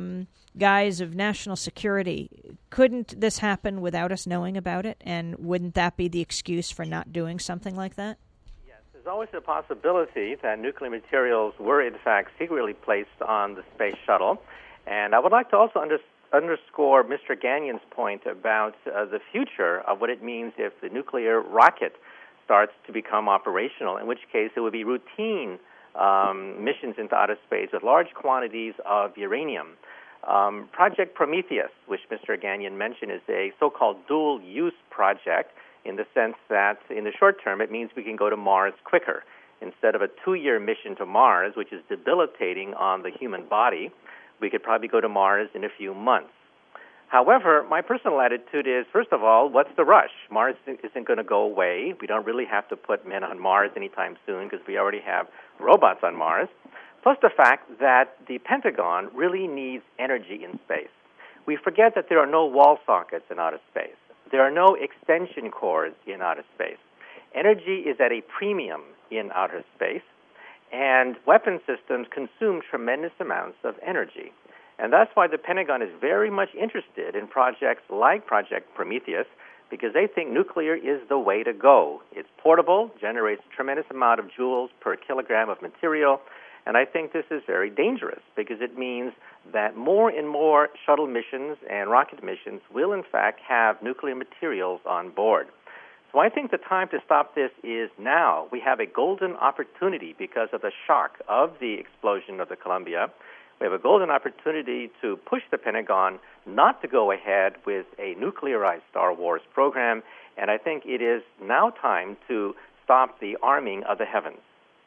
Speaker 1: guise of national security, couldn't this happen without us knowing about it? And wouldn't that be the excuse for not doing something like that?
Speaker 2: There's always a possibility that nuclear materials were, in fact, secretly placed on the space shuttle. And I would like to also underscore Mr. Gagnon's point about the future of what it means if the nuclear rocket starts to become operational, in which case it would be routine missions into outer space with large quantities of uranium. Project Prometheus, which Mr. Gagnon mentioned, is a so-called dual-use project, in the sense that in the short term it means we can go to Mars quicker. Instead of a 2-year mission to Mars, which is debilitating on the human body, we could probably go to Mars in a few months. However, my personal attitude is, first of all, what's the rush? Mars isn't going to go away. We don't really have to put men on Mars anytime soon because we already have robots on Mars. Plus the fact that the Pentagon really needs energy in space. We forget that there are no wall sockets in outer space. There are no extension cords in outer space. Energy is at a premium in outer space, and weapon systems consume tremendous amounts of energy. And that's why the Pentagon is very much interested in projects like Project Prometheus, because they think nuclear is the way to go. It's portable, generates a tremendous amount of joules per kilogram of material, and I think this is very dangerous because it means that more and more shuttle missions and rocket missions will, in fact, have nuclear materials on board. So I think the time to stop this is now. We have a golden opportunity because of the shock of the explosion of the Columbia. We have a golden opportunity to push the Pentagon not to go ahead with a nuclearized Star Wars program, and I think it is now time to stop the arming of the heavens.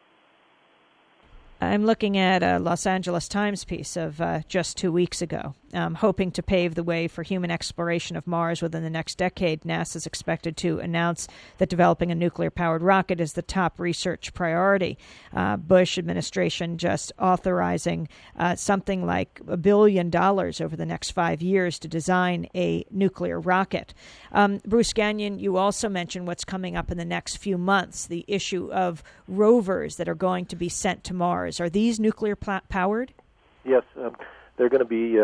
Speaker 1: I'm looking at a Los Angeles Times piece of just 2 weeks ago. Hoping to pave the way for human exploration of Mars within the next decade, NASA is expected to announce that developing a nuclear-powered rocket is the top research priority. Bush administration just authorizing something like $1 billion over the next 5 years to design a nuclear rocket. Bruce Gagnon, you also mentioned what's coming up in the next few months, the issue of rovers that are going to be sent to Mars. Are these nuclear-powered?
Speaker 5: Yes, they're going to be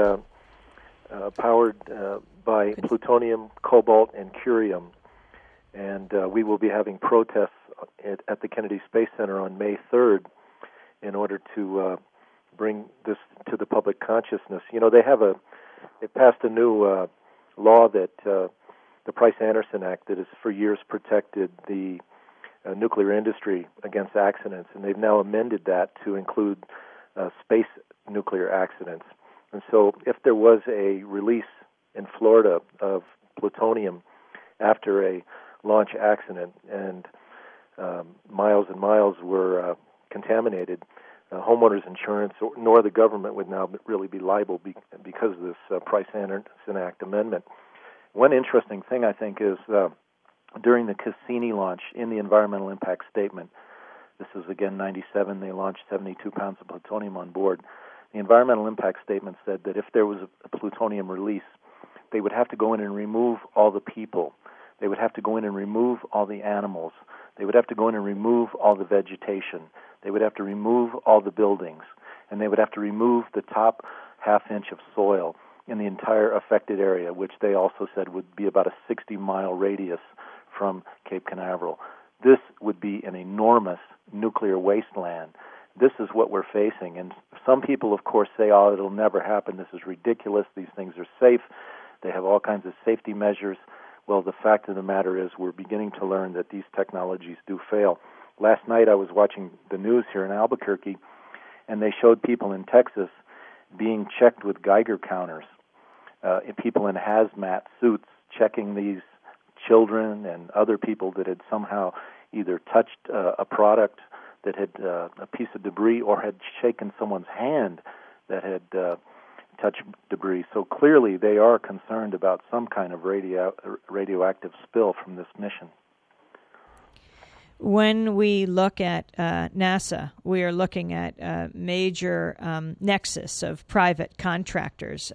Speaker 5: powered by plutonium, cobalt, and curium. And we will be having protests at the Kennedy Space Center on May 3rd in order to bring this to the public consciousness. You know, they passed a new law that the Price-Anderson Act that has for years protected the nuclear industry against accidents, and they've now amended that to include space nuclear accidents. And so if there was a release in Florida of plutonium after a launch accident and miles and miles were contaminated, homeowners insurance nor the government would now really be liable because of this Price-Anderson Act amendment. One interesting thing, I think, is during the Cassini launch in the environmental impact statement, this was again 97, they launched 72 pounds of plutonium on board. The environmental impact statement said that if there was a plutonium release, they would have to go in and remove all the people. They would have to go in and remove all the animals. They would have to go in and remove all the vegetation. They would have to remove all the buildings. And they would have to remove the top half-inch of soil in the entire affected area, which they also said would be about a 60-mile radius from Cape Canaveral. This would be an enormous nuclear wasteland. This is what we're facing. And some people, of course, say, oh, it'll never happen. This is ridiculous. These things are safe. They have all kinds of safety measures. Well, the fact of the matter is we're beginning to learn that these technologies do fail. Last night I was watching the news here in Albuquerque, and they showed people in Texas being checked with Geiger counters, people in hazmat suits checking these children and other people that had somehow either touched a product that had a piece of debris or had shaken someone's hand that had touched debris. So clearly they are concerned about some kind of radioactive spill from this mission.
Speaker 1: When we look at NASA, we are looking at a major nexus of private contractors.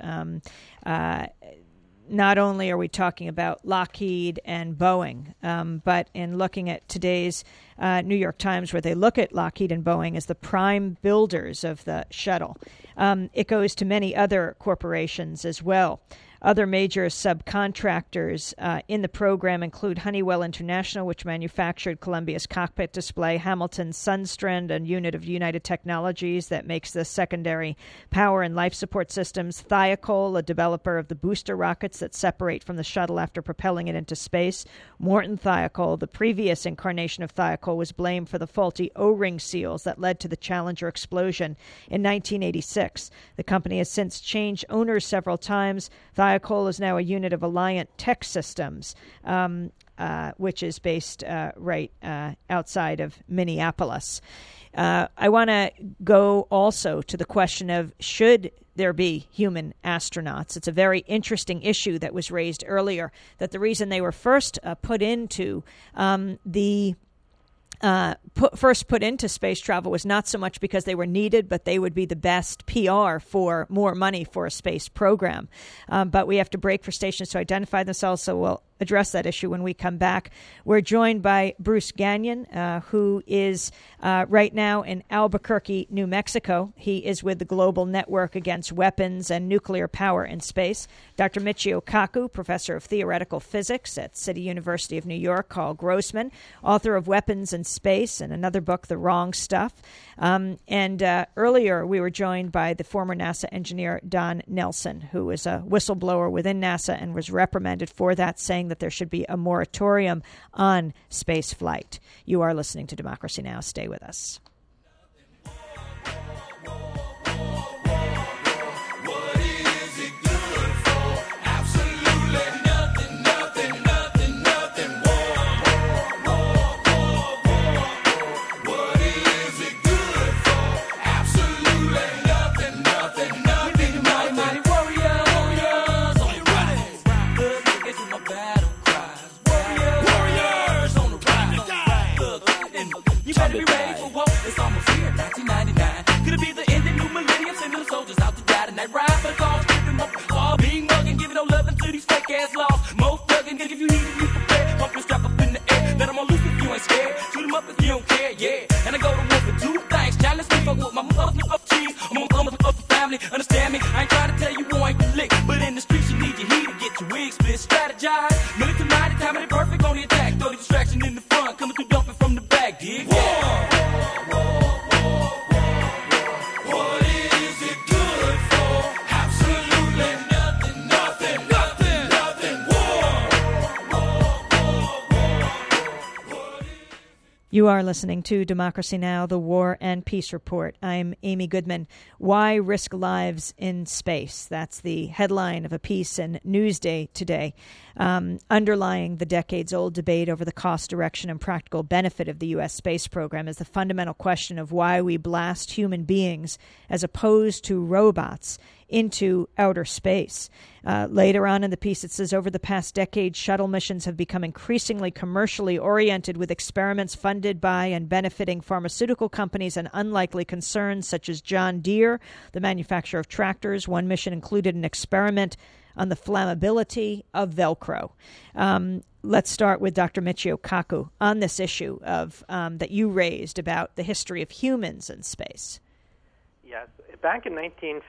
Speaker 1: Not only are we talking about Lockheed and Boeing, but in looking at today's New York Times, where they look at Lockheed and Boeing as the prime builders of the shuttle, it goes to many other corporations as well. Other major subcontractors in the program include Honeywell International, which manufactured Columbia's cockpit display, Hamilton Sundstrand, a unit of United Technologies that makes the secondary power and life support systems, Thiokol, a developer of the booster rockets that separate from the shuttle after propelling it into space. Morton Thiokol, the previous incarnation of Thiokol, was blamed for the faulty O-ring seals that led to the Challenger explosion in 1986. The company has since changed owners several times. Thiokol is now a unit of Alliant Tech Systems, which is based right outside of Minneapolis. I want to go also to the question of should there be human astronauts. It's a very interesting issue that was raised earlier, that the reason they were first put into first put into space travel was not so much because they were needed, but they would be the best PR for more money for a space program. But we have to break for stations to identify themselves, so we'll address that issue when we come back. We're joined by Bruce Gagnon, who is right now in Albuquerque, New Mexico. He is with the Global Network Against Weapons and Nuclear Power in Space. Dr. Michio Kaku, professor of theoretical physics at City University of New York, Carl Grossman, author of Weapons in Space and another book, The Wrong Stuff. And earlier we were joined by the former NASA engineer Don Nelson, who is a whistleblower within NASA and was reprimanded for that, saying that there should be a moratorium on space flight. You are listening to Democracy Now! Stay with us. You are listening to Democracy Now!, the War and Peace Report. I'm Amy Goodman. Why risk lives in space? That's the headline of a piece in Newsday today, underlying the decades-old debate over the cost, direction, and practical benefit of the U.S. space program is the fundamental question of why we blast human beings as opposed to robots into outer space. Later on in the piece, it says, over the past decade, shuttle missions have become increasingly commercially oriented, with experiments funded by and benefiting pharmaceutical companies and unlikely concerns such as John Deere, the manufacturer of tractors. One mission included an experiment on the flammability of Velcro. Let's start with Dr. Michio Kaku on this issue of that you raised about the history of humans in space.
Speaker 2: Yes. Back in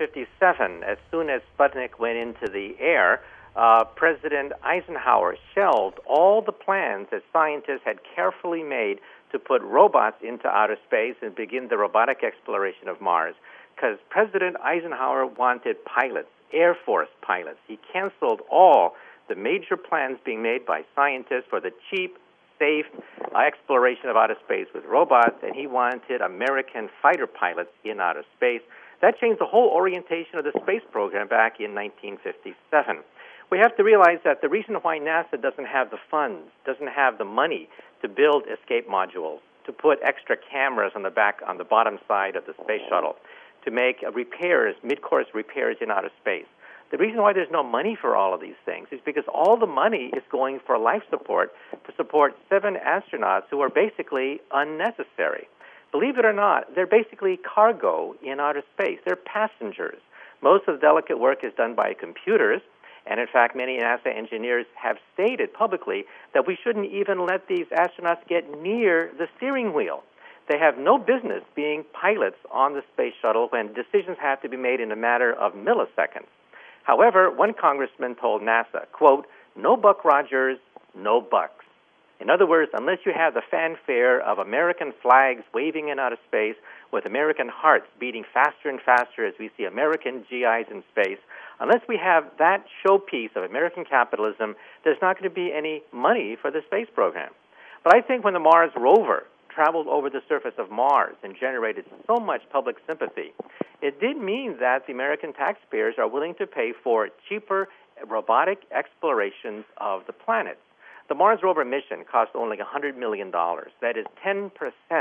Speaker 2: 1957, as soon as Sputnik went into the air, President Eisenhower shelved all the plans that scientists had carefully made to put robots into outer space and begin the robotic exploration of Mars, because President Eisenhower wanted pilots, Air Force pilots. He canceled all the major plans being made by scientists for the cheap, safe exploration of outer space with robots, and he wanted American fighter pilots in outer space. That changed the whole orientation of the space program back in 1957. We have to realize that the reason why NASA doesn't have the funds, doesn't have the money to build escape modules, to put extra cameras on the bottom side of the space shuttle, to make repairs, mid-course repairs in outer space. The reason why there's no money for all of these things is because all the money is going for life support to support 7 astronauts who are basically unnecessary. Believe it or not, they're basically cargo in outer space. They're passengers. Most of the delicate work is done by computers, and in fact, many NASA engineers have stated publicly that we shouldn't even let these astronauts get near the steering wheel. They have no business being pilots on the space shuttle when decisions have to be made in a matter of milliseconds. However, one congressman told NASA, quote, "No Buck Rogers, no bucks." In other words, unless you have the fanfare of American flags waving in outer space with American hearts beating faster and faster as we see American GIs in space, unless we have that showpiece of American capitalism, there's not going to be any money for the space program. But I think when the Mars rover traveled over the surface of Mars and generated so much public sympathy, it did mean that the American taxpayers are willing to pay for cheaper robotic explorations of the planet. The Mars rover mission cost only $100 million. That is 10%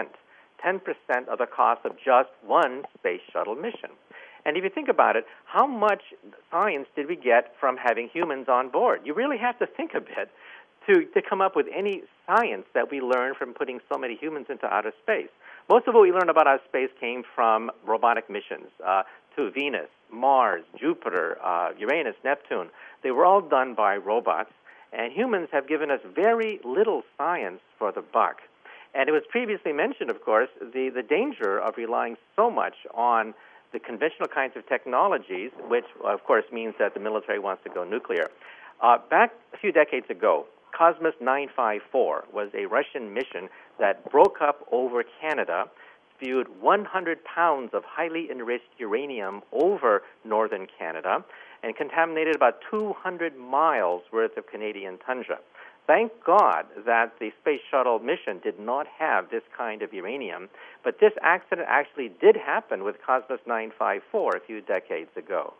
Speaker 2: of the cost of just one space shuttle mission. And if you think about it, how much science did we get from having humans on board? You really have to think a bit to come up with any science that we learned from putting so many humans into outer space. Most of what we learned about outer space came from robotic missions to Venus, Mars, Jupiter, Uranus, Neptune. They were all done by robots, and humans have given us very little science for the buck. And it was previously mentioned, of course, the danger of relying so much on the conventional kinds of technologies, which, of course, means that the military wants to go nuclear. Back a few decades ago, Cosmos 954 was a Russian mission that broke up over Canada, spewed 100 pounds of highly enriched uranium over northern Canada, and contaminated about 200 miles worth of Canadian tundra. Thank God that the space shuttle mission did not have this kind of uranium, but this accident actually did happen with Cosmos 954 a few decades ago.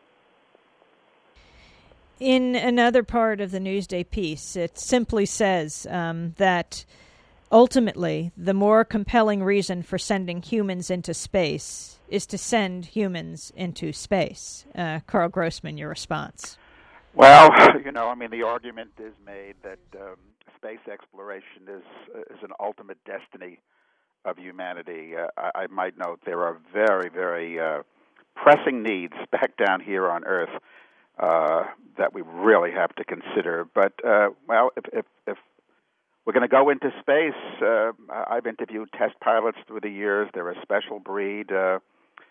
Speaker 1: In another part of the Newsday piece, it simply says that ultimately the more compelling reason for sending humans into space is to send humans into space. Carl Grossman, your response.
Speaker 6: Well, the argument is made that space exploration is an ultimate destiny of humanity. I might note there are very, very pressing needs back down here on Earth that we really have to consider. But, if we're going to go into space, I've interviewed test pilots through the years. They're a special breed. You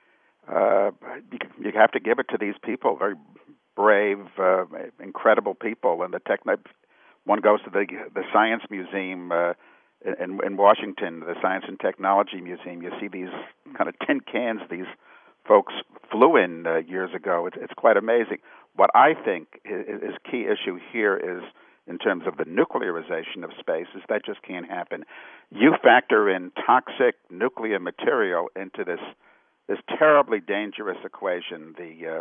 Speaker 6: have to give it to these people, very brave, incredible people. And one goes to the Science Museum in Washington, the Science and Technology Museum. You see these kind of tin cans these folks flew in years ago. It's quite amazing. What I think is key issue here is in terms of the nuclearization of space, is that just can't happen. You factor in toxic nuclear material into this terribly dangerous equation,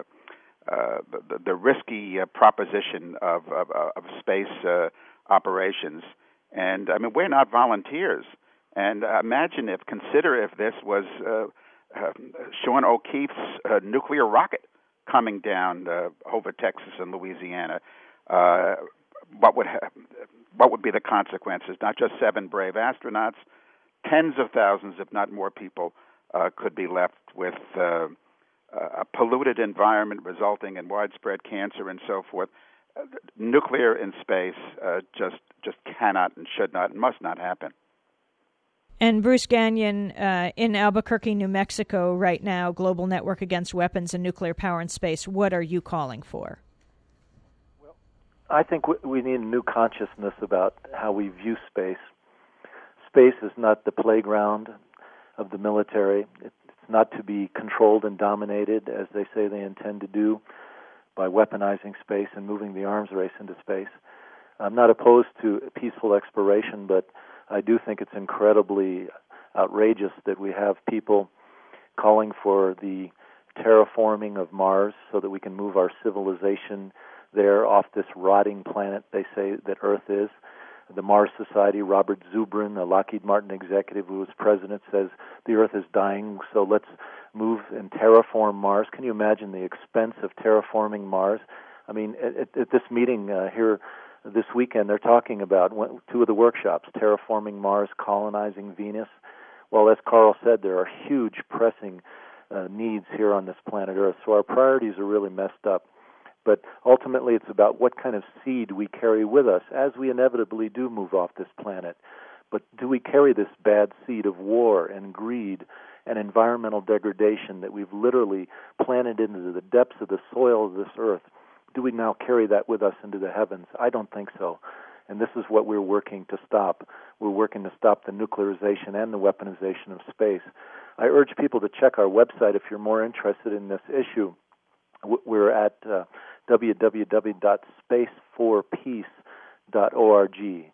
Speaker 6: the risky proposition of space operations, and I mean, we're not volunteers. And consider if this was Sean O'Keefe's nuclear rocket coming down over Texas and Louisiana. What would be the consequences? Not just 7 brave astronauts, tens of thousands, if not more people, could be left with a polluted environment resulting in widespread cancer and so forth. Nuclear in space just cannot and should not and must not happen.
Speaker 1: And Bruce Gagnon, in Albuquerque, New Mexico right now, Global Network Against Weapons and Nuclear Power in Space, what are you calling for?
Speaker 5: Well, I think we need a new consciousness about how we view space. Space is not the playground of the military. It's not to be controlled and dominated, as they say they intend to do, by weaponizing space and moving the arms race into space. I'm not opposed to peaceful exploration, but I do think it's incredibly outrageous that we have people calling for the terraforming of Mars so that we can move our civilization there off this rotting planet they say that Earth is. The Mars Society, Robert Zubrin, a Lockheed Martin executive who was president, says the Earth is dying, so let's move and terraform Mars. Can you imagine the expense of terraforming Mars? I mean, at this meeting here this weekend, they're talking about 2 of the workshops, terraforming Mars, colonizing Venus. Well, as Carl said, there are huge pressing needs here on this planet Earth, so our priorities are really messed up. But ultimately, it's about what kind of seed we carry with us as we inevitably do move off this planet. But do we carry this bad seed of war and greed and environmental degradation that we've literally planted into the depths of the soil of this earth? Do we now carry that with us into the heavens? I don't think so. And this is what we're working to stop. We're working to stop the nuclearization and the weaponization of space. I urge people to check our website if you're more interested in this issue. We're at www.space4peace.org,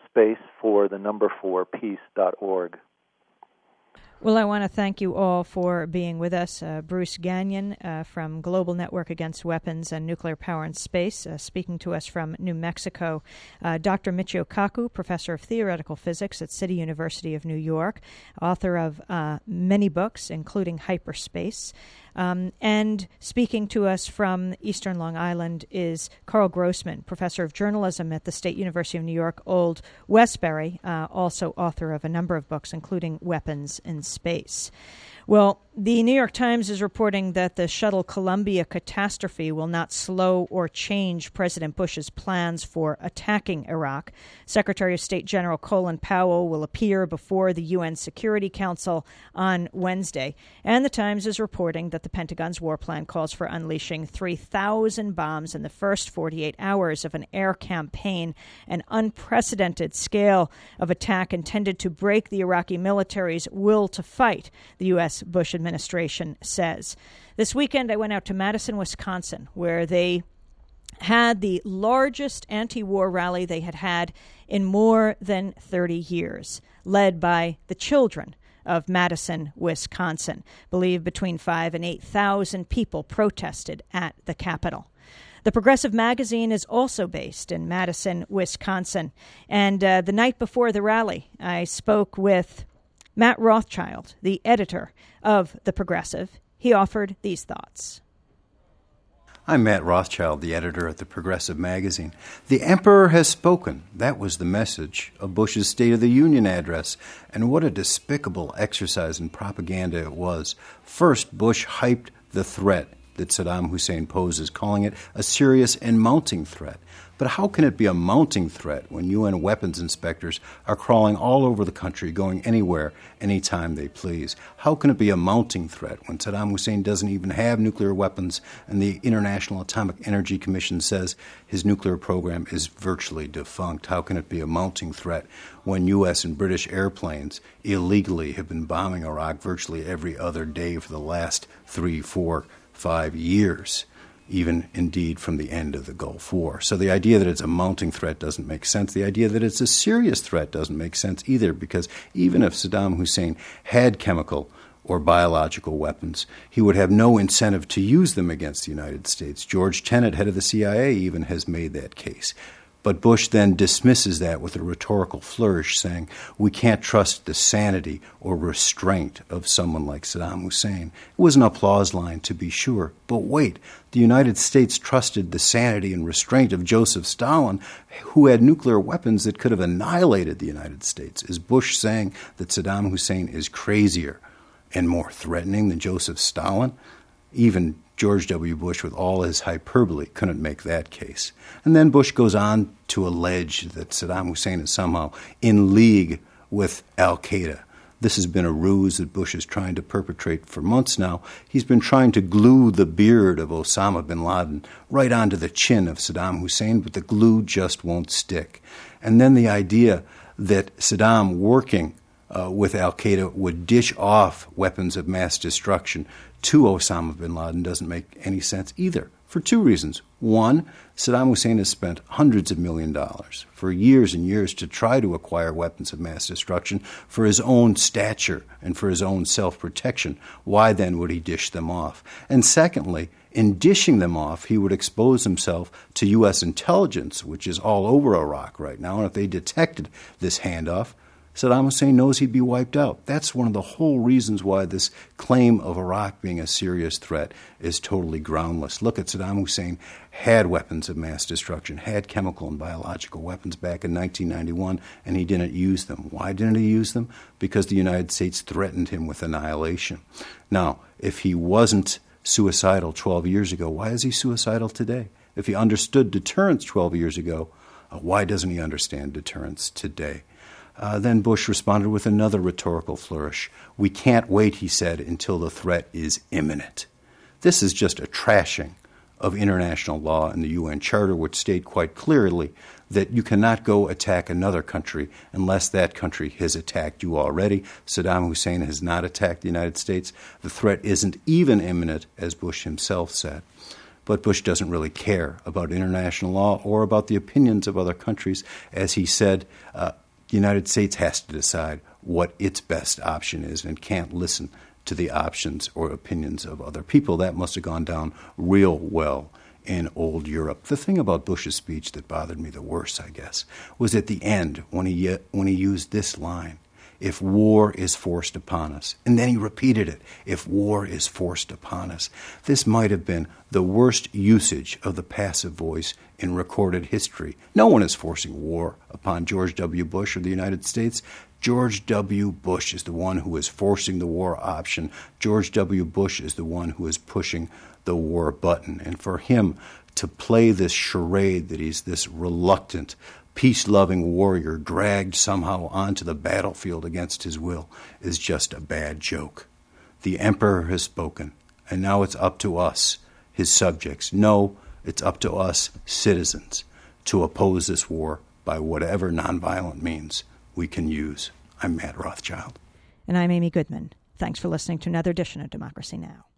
Speaker 5: space4peace.org.
Speaker 1: Well, I want to thank you all for being with us. Bruce Gagnon from Global Network Against Weapons and Nuclear Power in Space, speaking to us from New Mexico. Dr. Michio Kaku, professor of theoretical physics at City University of New York, author of many books, including Hyperspace. And speaking to us from Eastern Long Island is Carl Grossman, professor of journalism at the State University of New York, Old Westbury, also author of a number of books, including Weapons in Space. Well, the New York Times is reporting that the shuttle Columbia catastrophe will not slow or change President Bush's plans for attacking Iraq. Secretary of State General Colin Powell will appear before the UN Security Council on Wednesday. And the Times is reporting that the Pentagon's war plan calls for unleashing 3,000 bombs in the first 48 hours of an air campaign, an unprecedented scale of attack intended to break the Iraqi military's will to fight, the U.S. Bush administration says. This weekend, I went out to Madison, Wisconsin, where they had the largest anti-war rally they had had in more than 30 years, led by the children of Madison, Wisconsin. Believe between 5,000 and 8,000 people protested at the Capitol. The Progressive magazine is also based in Madison, Wisconsin. And the night before the rally, I spoke with Matt Rothschild, the editor of The Progressive. He offered these thoughts.
Speaker 7: I'm Matt Rothschild, the editor at The Progressive magazine. The Emperor has spoken. That was the message of Bush's State of the Union address. And what a despicable exercise in propaganda it was. First, Bush hyped the threat that Saddam Hussein poses, calling it a serious and mounting threat. But how can it be a mounting threat when UN weapons inspectors are crawling all over the country, going anywhere, anytime they please? How can it be a mounting threat when Saddam Hussein doesn't even have nuclear weapons and the International Atomic Energy Commission says his nuclear program is virtually defunct? How can it be a mounting threat when U.S. and British airplanes illegally have been bombing Iraq virtually every other day for the last 3, 4, 5 years? even indeed from the end of the Gulf War. So the idea that it's a mounting threat doesn't make sense. The idea that it's a serious threat doesn't make sense either, because even if Saddam Hussein had chemical or biological weapons, he would have no incentive to use them against the United States. George Tenet, head of the CIA, even has made that case. But Bush then dismisses that with a rhetorical flourish, saying, we can't trust the sanity or restraint of someone like Saddam Hussein. It was an applause line, to be sure. But wait, the United States trusted the sanity and restraint of Joseph Stalin, who had nuclear weapons that could have annihilated the United States. Is Bush saying that Saddam Hussein is crazier and more threatening than Joseph Stalin? Even George W. Bush, with all his hyperbole, couldn't make that case. And then Bush goes on to allege that Saddam Hussein is somehow in league with al-Qaeda. This has been a ruse that Bush is trying to perpetrate for months now. He's been trying to glue the beard of Osama bin Laden right onto the chin of Saddam Hussein, but the glue just won't stick. And then the idea that Saddam working with al-Qaeda would dish off weapons of mass destruction to Osama bin Laden doesn't make any sense either, for two reasons. One, Saddam Hussein has spent hundreds of $millions for years and years to try to acquire weapons of mass destruction for his own stature and for his own self-protection. Why then would he dish them off? And secondly, in dishing them off, he would expose himself to U.S. intelligence, which is all over Iraq right now, and if they detected this handoff, Saddam Hussein knows he'd be wiped out. That's one of the whole reasons why this claim of Iraq being a serious threat is totally groundless. Look at Saddam Hussein had weapons of mass destruction, had chemical and biological weapons back in 1991, and he didn't use them. Why didn't he use them? Because the United States threatened him with annihilation. Now, if he wasn't suicidal 12 years ago, why is he suicidal today? If he understood deterrence 12 years ago, why doesn't he understand deterrence today? Then Bush responded with another rhetorical flourish. We can't wait, he said, until the threat is imminent. This is just a trashing of international law and the UN Charter, which state quite clearly that you cannot go attack another country unless that country has attacked you already. Saddam Hussein has not attacked the United States. The threat isn't even imminent, as Bush himself said. But Bush doesn't really care about international law or about the opinions of other countries. As he said, the United States has to decide what its best option is and can't listen to the options or opinions of other people. That must have gone down real well in old Europe. The thing about Bush's speech that bothered me the worst, I guess, was at the end when he used this line, if war is forced upon us. And then he repeated it, if war is forced upon us. This might have been the worst usage of the passive voice in recorded history. No one is forcing war upon George W. Bush or the United States. George W. Bush is the one who is forcing the war option. George W. Bush is the one who is pushing the war button. And for him to play this charade that he's this reluctant, peace-loving warrior dragged somehow onto the battlefield against his will is just a bad joke. The emperor has spoken, and now it's up to us, his subjects. No, it's up to us, citizens, to oppose this war by whatever nonviolent means we can use. I'm Matt Rothschild.
Speaker 1: And I'm Amy Goodman. Thanks for listening to another edition of Democracy Now!